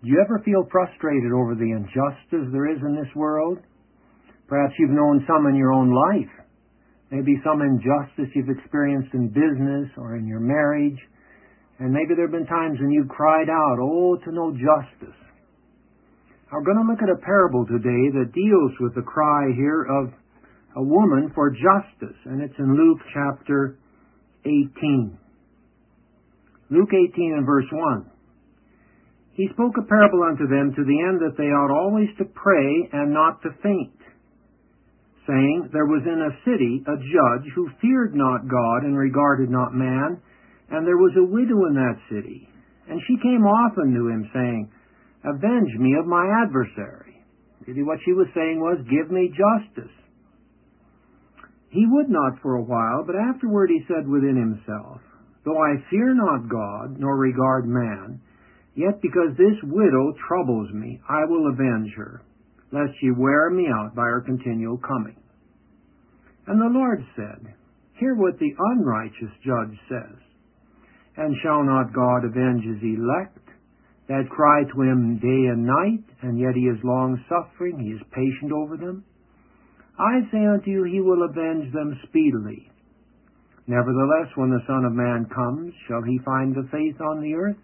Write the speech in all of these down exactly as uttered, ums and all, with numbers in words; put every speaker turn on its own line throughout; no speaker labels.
Do you ever feel frustrated over the injustice there is in this world? Perhaps you've known some in your own life. Maybe some injustice you've experienced in business or in your marriage. And maybe there have been times when you cried out, oh, to know justice. We're going to look at a parable today that deals with the cry here of a woman for justice. And it's in Luke chapter eighteen. Luke eighteen and verse one. He spoke a parable unto them to the end that they ought always to pray and not to faint, saying, There was in a city a judge who feared not God and regarded not man, and there was a widow in that city. And she came often to him, saying, Avenge me of my adversary. Really what she was saying was, Give me justice. He would not for a while, but afterward he said within himself, Though I fear not God, nor regard man, yet because this widow troubles me, I will avenge her, lest she wear me out by her continual coming. And the Lord said, Hear what the unrighteous judge says. And shall not God avenge his elect, that cry to him day and night, and yet he is long-suffering, he is patient over them? I say unto you, he will avenge them speedily. Nevertheless, when the Son of Man comes, shall he find the faith on the earth?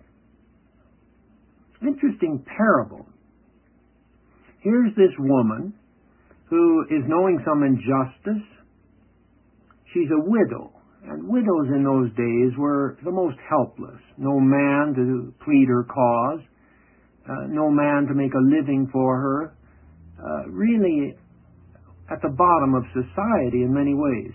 Interesting parable. Here's this woman who is knowing some injustice. She's a widow, and widows in those days were the most helpless. No man to plead her cause, uh, no man to make a living for her. Uh, really at the bottom of society in many ways.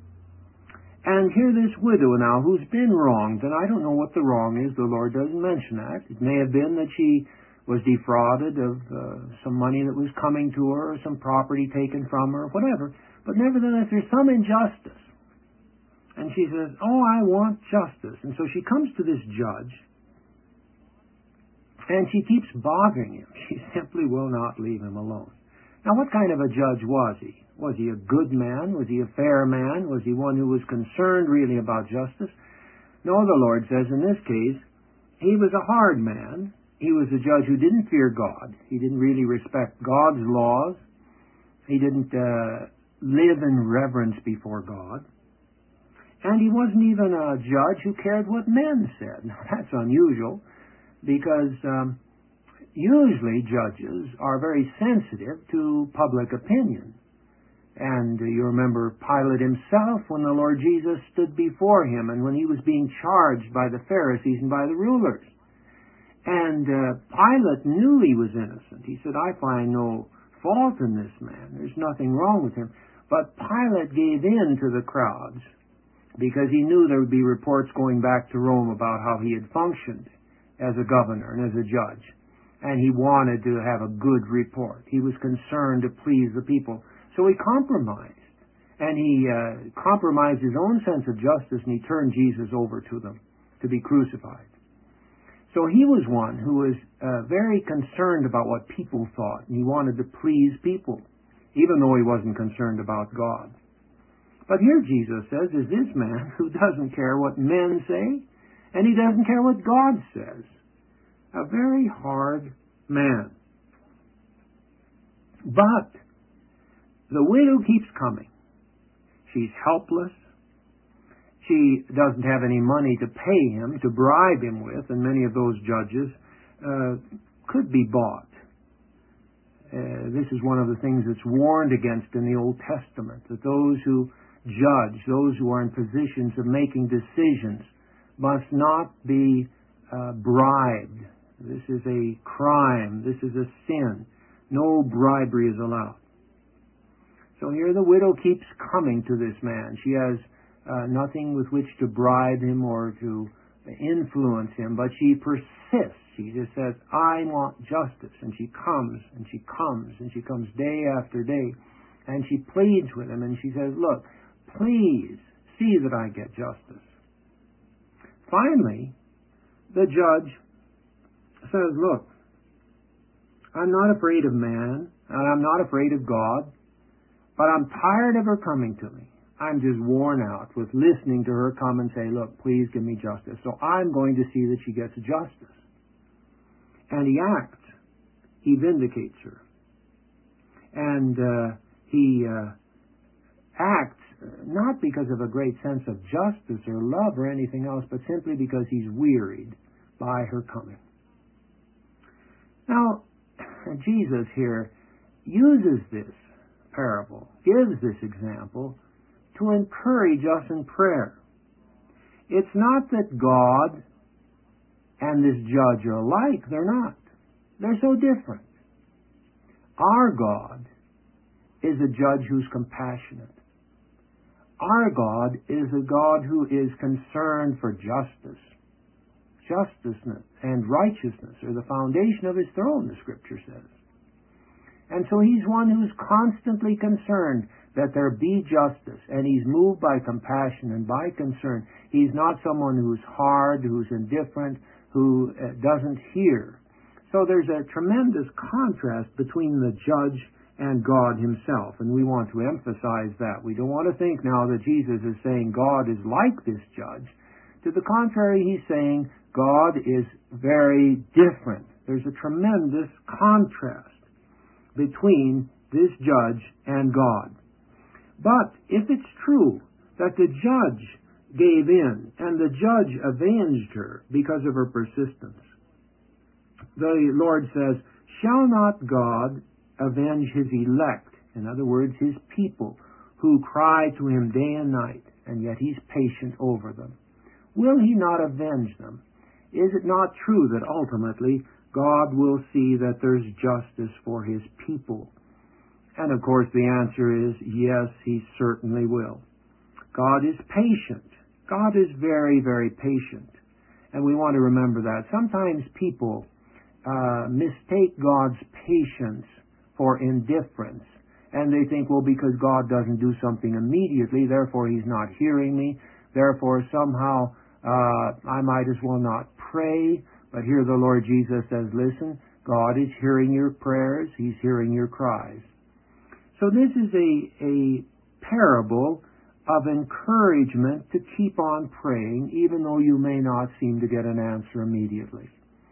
And here this widow now who's been wronged, and I don't know what the wrong is, the Lord doesn't mention that. It may have been that she was defrauded of uh, some money that was coming to her, or some property taken from her, whatever. But nevertheless, there's some injustice. And she says, oh, I want justice. And so she comes to this judge, and she keeps bothering him. She simply will not leave him alone. Now, what kind of a judge was he? Was he a good man? Was he a fair man? Was he one who was concerned really about justice? No, the Lord says in this case, he was a hard man. He was a judge who didn't fear God. He didn't really respect God's laws. He didn't uh, live in reverence before God. And he wasn't even a judge who cared what men said. Now, that's unusual because um, usually judges are very sensitive to public opinion. And uh, you remember Pilate himself when the Lord Jesus stood before him and when he was being charged by the Pharisees and by the rulers. And uh, Pilate knew he was innocent. He said, I find no fault in this man. There's nothing wrong with him. But Pilate gave in to the crowds because he knew there would be reports going back to Rome about how he had functioned as a governor and as a judge. And he wanted to have a good report. He was concerned to please the people. So he compromised. And he uh, compromised his own sense of justice, and he turned Jesus over to them to be crucified. So he was one who was uh, very concerned about what people thought, and he wanted to please people, even though he wasn't concerned about God. But here Jesus says is this man who doesn't care what men say, and he doesn't care what God says. A very hard man. But the widow keeps coming. She's helpless. She doesn't have any money to pay him, to bribe him with, and many of those judges uh, could be bought. Uh, this is one of the things that's warned against in the Old Testament, that those who judge, those who are in positions of making decisions, must not be uh, bribed. This is a crime. This is a sin. No bribery is allowed. So here the widow keeps coming to this man. She has uh, nothing with which to bribe him or to influence him, but she persists. She just says, I want justice. And she comes, and she comes, and she comes day after day. And she pleads with him, and she says, look, please see that I get justice. Finally, the judge says, look, I'm not afraid of man, and I'm not afraid of God, but I'm tired of her coming to me. I'm just worn out with listening to her come and say, look, please give me justice. So I'm going to see that she gets justice. and he acts. He vindicates her. And uh, he uh, acts not because of a great sense of justice or love or anything else, but simply because he's wearied by her coming. Now, Jesus here uses this parable, gives this example, to encourage us in prayer. It's not that God and this judge are alike. They're not. They're so different. Our God is a judge who's compassionate. Our God is a God who is concerned for justice. Justice and righteousness are the foundation of his throne, the Scripture says. And so he's one who's constantly concerned that there be justice, and he's moved by compassion and by concern. He's not someone who's hard, who's indifferent, who uh, doesn't hear. So there's a tremendous contrast between the judge and God himself, and we want to emphasize that. We don't want to think now that Jesus is saying God is like this judge. To the contrary, he's saying God is very different. There's a tremendous contrast between this judge and God. But if it's true that the judge gave in and the judge avenged her because of her persistence, the Lord says, "Shall not God avenge his elect," in other words, his people, "who cry to him day and night, and yet he's patient over them? Will he not avenge them? Is it not true that ultimately God will see that there's justice for his people?" And of course the answer is yes, he certainly will. God is patient. God is very, very patient. And we want to remember that. Sometimes people uh, mistake God's patience for indifference. And they think, well, because God doesn't do something immediately, therefore he's not hearing me. Therefore somehow uh, I might as well not pray. But here the Lord Jesus says, listen, God is hearing your prayers. He's hearing your cries. So this is a, a parable of encouragement to keep on praying, even though you may not seem to get an answer immediately.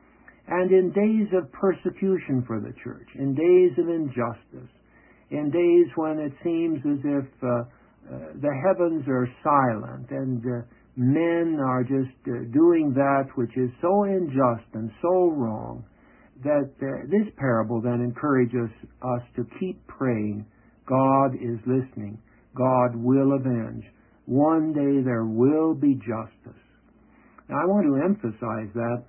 And in days of persecution for the church, in days of injustice, in days when it seems as if uh, uh, the heavens are silent and uh, men are just uh, doing that which is so unjust and so wrong, that uh, this parable then encourages us to keep praying. God is listening. God will avenge. One day there will be justice. Now I want to emphasize that.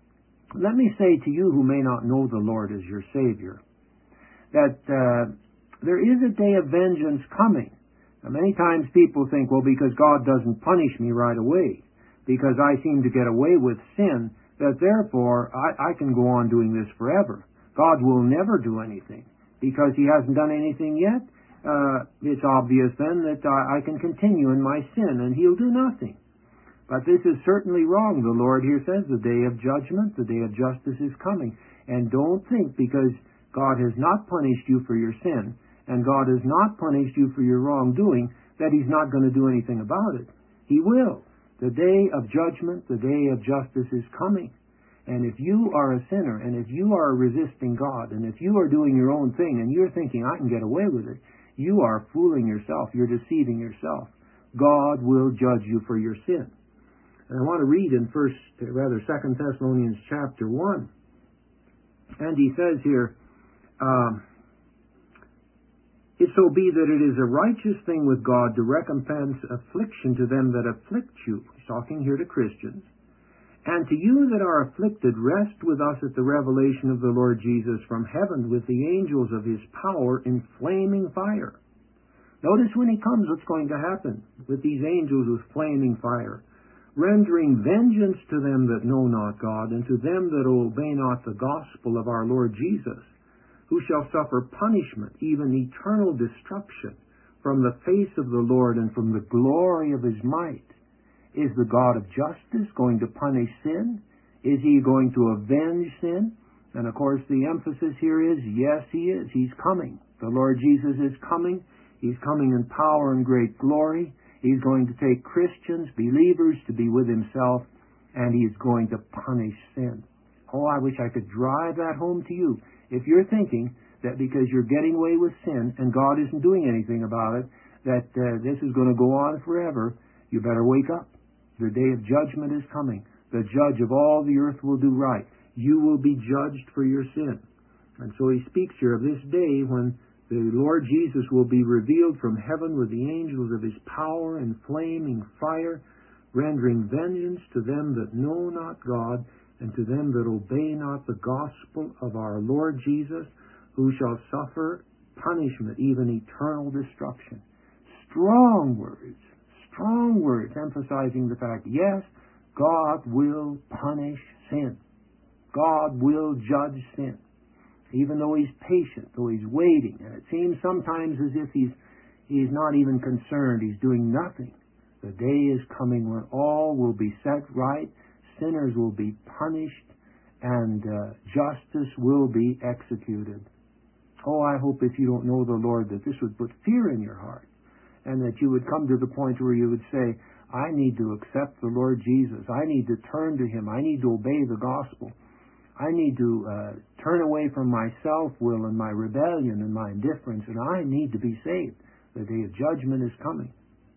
Let me say to you who may not know the Lord as your Savior, that uh, there is a day of vengeance coming. Now, many times people think, well, because God doesn't punish me right away, because I seem to get away with sin, that therefore I, I can go on doing this forever. God will never do anything. Because he hasn't done anything yet, uh, it's obvious then that I, I can continue in my sin and he'll do nothing. But this is certainly wrong. The Lord here says the day of judgment, the day of justice is coming. And don't think because God has not punished you for your sin and God has not punished you for your wrongdoing that he's not going to do anything about it. He will. The day of judgment, the day of justice is coming. And if you are a sinner, and if you are resisting God, and if you are doing your own thing, and you're thinking, I can get away with it, you are fooling yourself. You're deceiving yourself. God will judge you for your sin. And I want to read in first, rather, Second Thessalonians chapter one. And he says here, um, "If so be that it is a righteous thing with God to recompense affliction to them that afflict you," he's talking here to Christians, "and to you that are afflicted, rest with us at the revelation of the Lord Jesus from heaven with the angels of his power in flaming fire." Notice when he comes what's going to happen with these angels with flaming fire. "Rendering vengeance to them that know not God, and to them that obey not the gospel of our Lord Jesus, who shall suffer punishment, even eternal destruction, from the face of the Lord and from the glory of his might." Is the God of justice going to punish sin? Is he going to avenge sin? And of course the emphasis here is, yes, he is. He's coming. The Lord Jesus is coming. He's coming in power and great glory. He's going to take Christians, believers, to be with himself, and he's going to punish sin. Oh, I wish I could drive that home to you. If you're thinking that because you're getting away with sin and God isn't doing anything about it, that uh, this is going to go on forever, you better wake up. The day of judgment is coming. The judge of all the earth will do right. You will be judged for your sin. And so he speaks here of this day when the Lord Jesus will be revealed from heaven with the angels of his power and flaming fire, rendering vengeance to them that know not God, and to them that obey not the gospel of our Lord Jesus, who shall suffer punishment, even eternal destruction. Strong words, strong words emphasizing the fact, yes, God will punish sin. God will judge sin. Even though he's patient, though he's waiting, and it seems sometimes as if he's he's not even concerned, he's doing nothing. The day is coming when all will be set right, sinners will be punished, and uh, justice will be executed. Oh, I hope if you don't know the Lord that this would put fear in your heart, and that you would come to the point where you would say, I need to accept the Lord Jesus. I need to turn to him. I need to obey the gospel. I need to uh, turn away from my self-will and my rebellion and my indifference, and I need to be saved. The day of judgment is coming.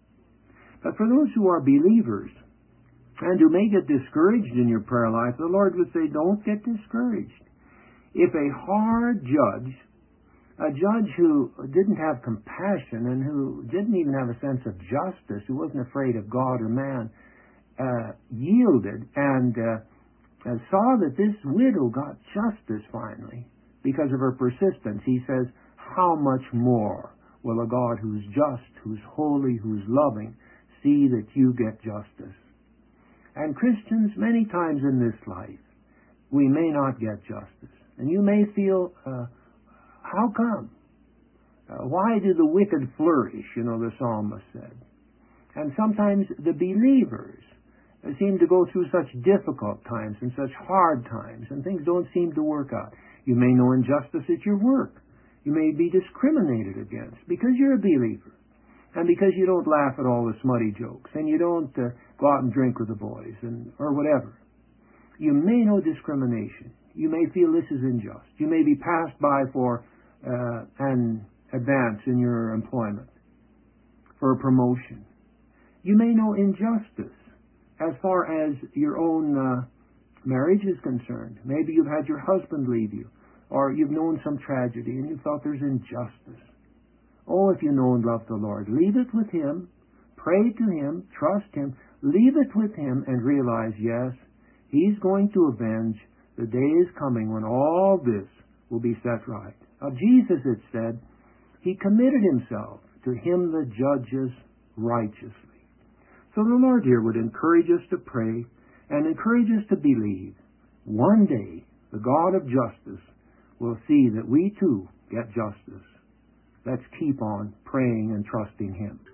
But for those who are believers and who may get discouraged in your prayer life, the Lord would say, don't get discouraged. If a hard judge, a judge who didn't have compassion and who didn't even have a sense of justice, who wasn't afraid of God or man, uh, yielded and uh, and saw that this widow got justice finally because of her persistence, he says, how much more will a God who's just, who's holy, who's loving, see that you get justice? And Christians, many times in this life, we may not get justice. And you may feel, uh, how come? Uh, why do the wicked flourish, you know, the psalmist said. And sometimes the believers seem to go through such difficult times and such hard times, and things don't seem to work out. You may know injustice at your work. You may be discriminated against because you're a believer, and because you don't laugh at all the smutty jokes, and you don't uh, go out and drink with the boys, and or whatever. You may know discrimination. You may feel this is unjust. You may be passed by for uh, an advance in your employment, for a promotion. You may know injustice as far as your own uh, marriage is concerned. Maybe you've had your husband leave you, or you've known some tragedy and you felt there's injustice. Oh, if you know and love the Lord, leave it with him, pray to him, trust him, leave it with him, and realize, yes, he's going to avenge. The day is coming when all this will be set right. Of Jesus it said, he committed himself to him that judges righteously. So the Lord here would encourage us to pray and encourage us to believe one day the God of justice will see that we too get justice. Let's keep on praying and trusting him.